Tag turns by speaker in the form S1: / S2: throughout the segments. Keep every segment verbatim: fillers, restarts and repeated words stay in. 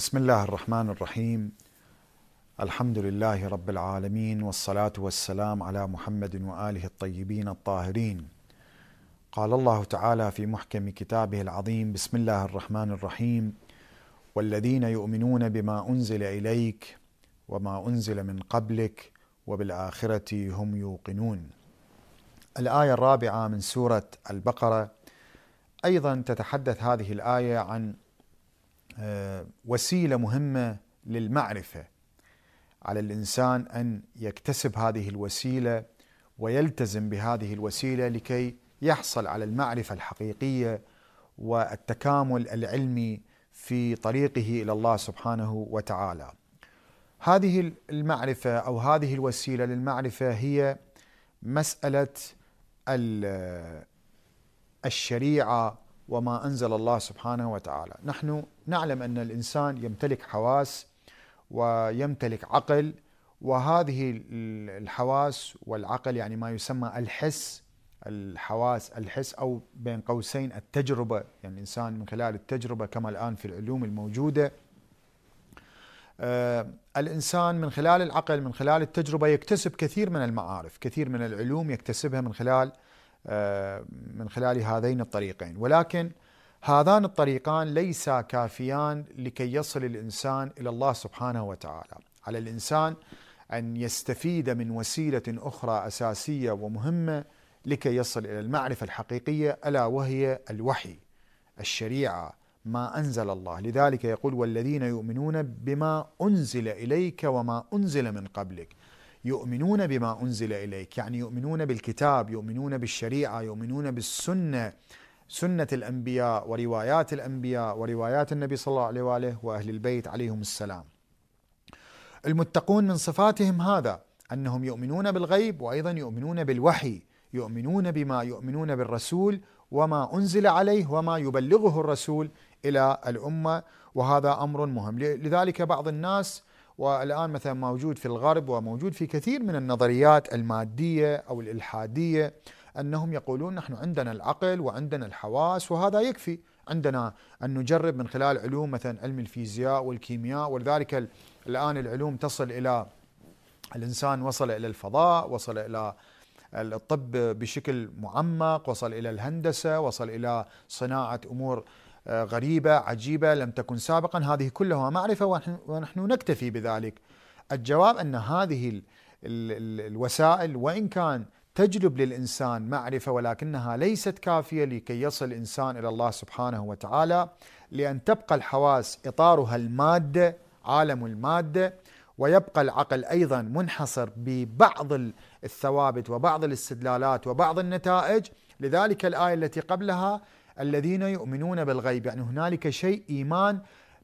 S1: بسم الله الرحمن الرحيم. الحمد لله رب العالمين، والصلاة والسلام على محمد وآله الطيبين الطاهرين. قال الله تعالى في محكم كتابه العظيم: بسم الله الرحمن الرحيم: والذين يؤمنون بما أنزل إليك وما أنزل من قبلك وبالآخرة هم يوقنون. الآية الرابعة من سورة البقرة أيضا تتحدث هذه الآية عن وسيلة مهمة للمعرفة. على الإنسان أن يكتسب هذه الوسيلة ويلتزم بهذه الوسيلة لكي يحصل على المعرفة الحقيقية والتكامل العلمي في طريقه إلى الله سبحانه وتعالى. هذه المعرفة أو هذه الوسيلة للمعرفة هي مسألة الشريعة وما أنزل الله سبحانه وتعالى. نحن نعلم أن الإنسان يمتلك حواس ويمتلك عقل، وهذه الحواس والعقل يعني ما يسمى الحس، الحواس الحس أو بين قوسين التجربة، يعني الإنسان من خلال التجربة كما الآن في العلوم الموجودة. آه الإنسان من خلال العقل من خلال التجربة يكتسب كثير من المعارف، كثير من العلوم يكتسبها من خلال من خلال هذين الطريقين، ولكن هذان الطريقان ليسا كافيان لكي يصل الإنسان إلى الله سبحانه وتعالى. على الإنسان أن يستفيد من وسيلة أخرى أساسية ومهمة لكي يصل إلى المعرفة الحقيقية، ألا وهي الوحي، الشريعة، ما أنزل الله. لذلك يقول: والذين يؤمنون بما أنزل إليك وما أنزل من قبلك. يؤمنون بما أنزل إليك يعني يؤمنون بالكتاب، يؤمنون بالشريعة، يؤمنون بالسنة، سنة الأنبياء وروايات الأنبياء وروايات النبي صلى الله عليه وآله وأهل البيت عليهم السلام. المتقون من صفاتهم هذا، أنهم يؤمنون بالغيب وأيضا يؤمنون بالوحي، يؤمنون بما يؤمنون بالرسول وما أنزل عليه وما يبلغه الرسول إلى الأمة، وهذا أمر مهم. لذلك بعض الناس، والآن مثلا موجود في الغرب وموجود في كثير من النظريات المادية أو الإلحادية، أنهم يقولون نحن عندنا العقل وعندنا الحواس وهذا يكفي، عندنا أن نجرب من خلال علوم مثلا علم الفيزياء والكيمياء، ولذلك الآن العلوم تصل إلى الإنسان، وصل إلى الفضاء، وصل إلى الطب بشكل معمق، وصل إلى الهندسة، وصل إلى صناعة أمور غريبة عجيبة لم تكن سابقا. هذه كلها معرفة ونحن نكتفي بذلك. الجواب أن هذه ال ال الوسائل وإن كان تجلب للإنسان معرفة، ولكنها ليست كافية لكي يصل الإنسان إلى الله سبحانه وتعالى، لأن تبقى الحواس إطارها المادة، عالم المادة، ويبقى العقل أيضا منحصر ببعض الثوابت وبعض الاستدلالات وبعض النتائج. لذلك الآية التي قبلها: الذين يؤمنون بالغيب، يعني هنالك شيء إيمان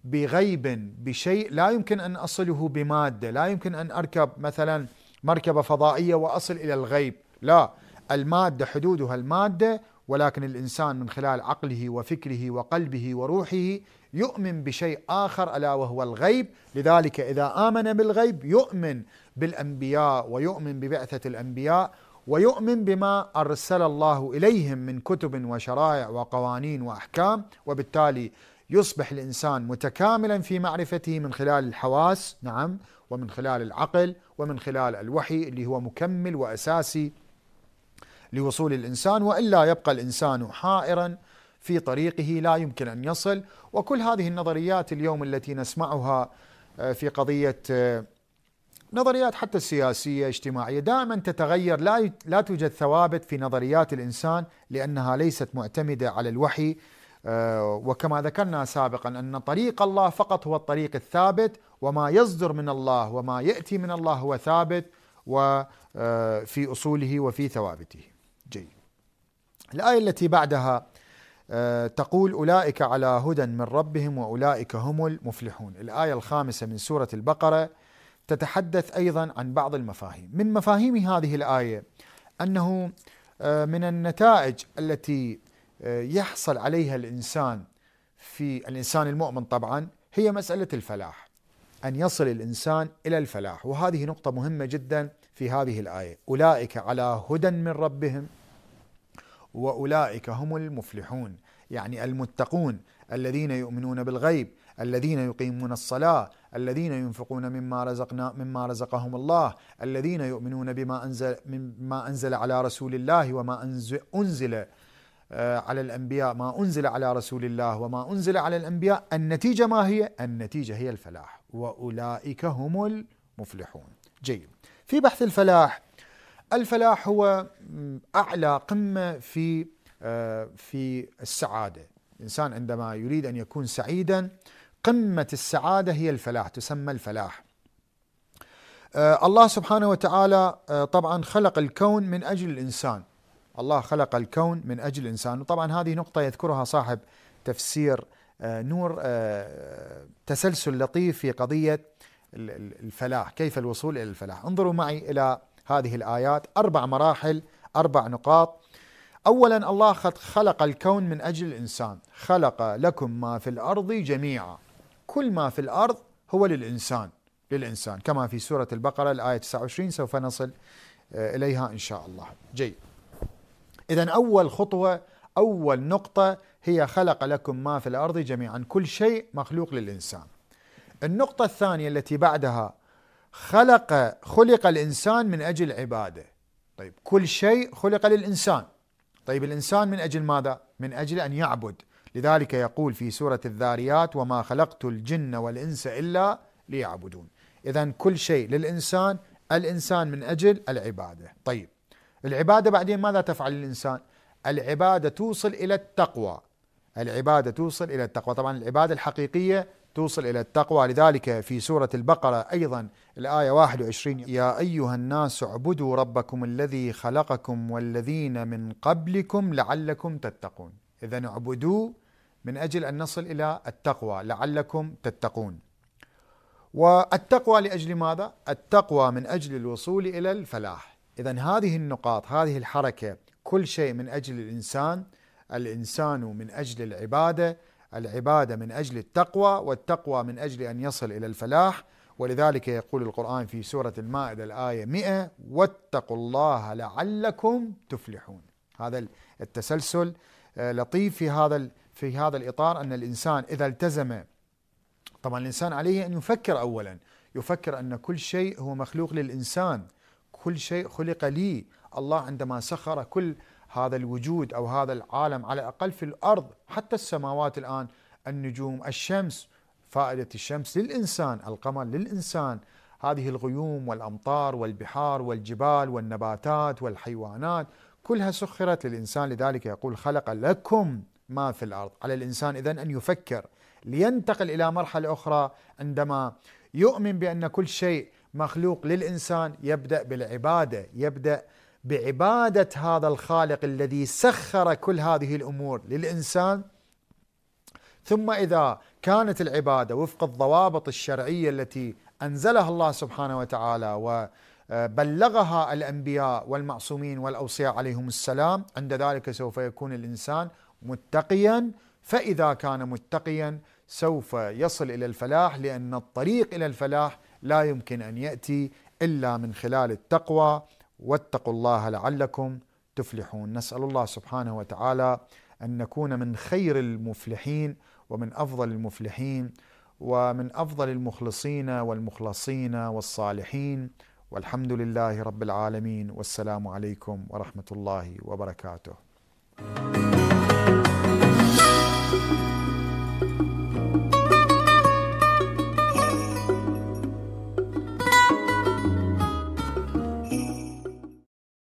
S1: بغيب، بشيء لا يمكن أن أصله بمادة، لا يمكن أن أركب مثلا مركبة فضائية وأصل إلى الغيب، لا، المادة حدودها المادة، ولكن الإنسان من خلال عقله وفكره وقلبه وروحه يؤمن بشيء آخر ألا وهو الغيب. لذلك إذا آمن بالغيب يؤمن بالأنبياء ويؤمن ببعثة الأنبياء ويؤمن بما أرسل الله إليهم من كتب وشرائع وقوانين وأحكام، وبالتالي يصبح الإنسان متكاملا في معرفته من خلال الحواس، نعم، ومن خلال العقل ومن خلال الوحي اللي هو مكمل وأساسي لوصول الإنسان، وإلا يبقى الإنسان حائرا في طريقه لا يمكن أن يصل. وكل هذه النظريات اليوم التي نسمعها في قضية نظريات حتى السياسية اجتماعية دائما تتغير، لا لا توجد ثوابت في نظريات الإنسان لأنها ليست معتمدة على الوحي. وكما ذكرنا سابقا أن طريق الله فقط هو الطريق الثابت، وما يصدر من الله وما يأتي من الله هو ثابت وفي أصوله وفي ثوابته. جيد. الآية التي بعدها تقول: أولئك على هدى من ربهم وأولئك هم المفلحون. الآية الخامسة من سورة البقرة تتحدث أيضا عن بعض المفاهيم. من مفاهيم هذه الآية أنه من النتائج التي يحصل عليها الإنسان في الإنسان المؤمن طبعا هي مسألة الفلاح، أن يصل الإنسان إلى الفلاح، وهذه نقطة مهمة جدا في هذه الآية: أولئك على هدى من ربهم وأولئك هم المفلحون، يعني المتقون الذين يؤمنون بالغيب، الذين يقيمون الصلاة، الذين ينفقون مما رزقنا مما رزقهم الله، الذين يؤمنون بما أنزل مما أنزل على رسول الله وما أنزل, أنزل على الأنبياء ما أنزل على رسول الله وما أنزل على الأنبياء. النتيجة ما هي؟ النتيجة هي الفلاح، وأولئك هم المفلحون. جيد. في بحث الفلاح، الفلاح هو أعلى قمة في في السعادة. الإنسان عندما يريد أن يكون سعيدا، قمة السعادة هي الفلاح، تسمى الفلاح. الله سبحانه وتعالى طبعا خلق الكون من أجل الإنسان، الله خلق الكون من أجل الإنسان. وطبعا هذه نقطة يذكرها صاحب تفسير نور، تسلسل لطيف في قضية الفلاح، كيف الوصول إلى الفلاح. انظروا معي إلى هذه الآيات، أربع مراحل، أربع نقاط. أولا، الله قد خلق الكون من أجل الإنسان، خلق لكم ما في الأرض جميعا، كل ما في الأرض هو للإنسان للإنسان كما في سورة البقرة الآية تسعة وعشرين، سوف نصل إليها إن شاء الله. جيد. إذن أول خطوة، أول نقطة هي خلق لكم ما في الأرض جميعا، كل شيء مخلوق للإنسان. النقطة الثانية التي بعدها، خلق خلق الإنسان من أجل عبادة. طيب، كل شيء خلق للإنسان. طيب، الإنسان من أجل ماذا؟ من أجل أن يعبد. لذلك يقول في سورة الذاريات: وما خلقت الجن والإنس إلا ليعبدون. إذن كل شيء للإنسان، الإنسان من أجل العبادة. طيب، العبادة بعدين ماذا تفعل الإنسان؟ العبادة توصل إلى التقوى، العبادة توصل إلى التقوى. طبعا العبادة الحقيقية توصل إلى التقوى. لذلك في سورة البقرة أيضا الآية واحد وعشرين: يا أيها الناس اعبدوا ربكم الذي خلقكم والذين من قبلكم لعلكم تتقون. إذن اعبدوا من أجل أن نصل إلى التقوى، لعلكم تتقون. والتقوى لأجل ماذا؟ التقوى من أجل الوصول إلى الفلاح. إذن هذه النقاط، هذه الحركة، كل شيء من أجل الإنسان، الإنسان من أجل العبادة، العبادة من أجل التقوى، والتقوى من أجل أن يصل إلى الفلاح. ولذلك يقول القرآن في سورة المائدة الآية مئة: واتقوا الله لعلكم تفلحون. هذا التسلسل لطيف في هذا في هذا الإطار، أن الإنسان إذا التزم، طبعا الإنسان عليه أن يفكر أولا، يفكر أن كل شيء هو مخلوق للإنسان، كل شيء خلق لي. الله عندما سخر كل هذا الوجود أو هذا العالم، على الأقل في الأرض، حتى السماوات الآن، النجوم، الشمس، فائدة الشمس للإنسان، القمر للإنسان، هذه الغيوم والأمطار والبحار والجبال والنباتات والحيوانات، كلها سخرت للإنسان. لذلك يقول: خلق لكم ما في الأرض. على الإنسان إذن أن يفكر لينتقل إلى مرحلة أخرى، عندما يؤمن بأن كل شيء مخلوق للإنسان، يبدأ بالعبادة، يبدأ بعبادة هذا الخالق الذي سخر كل هذه الأمور للإنسان. ثم إذا كانت العبادة وفق الضوابط الشرعية التي أنزلها الله سبحانه وتعالى وبلغها الأنبياء والمعصومين والأوصياء عليهم السلام، عند ذلك سوف يكون الإنسان متقيا. فإذا كان متقيا سوف يصل إلى الفلاح، لأن الطريق إلى الفلاح لا يمكن أن يأتي إلا من خلال التقوى. واتقوا الله لعلكم تفلحون. نسأل الله سبحانه وتعالى أن نكون من خير المفلحين ومن أفضل المفلحين ومن أفضل المخلصين والمخلصين والصالحين. والحمد لله رب العالمين، والسلام عليكم ورحمة الله وبركاته.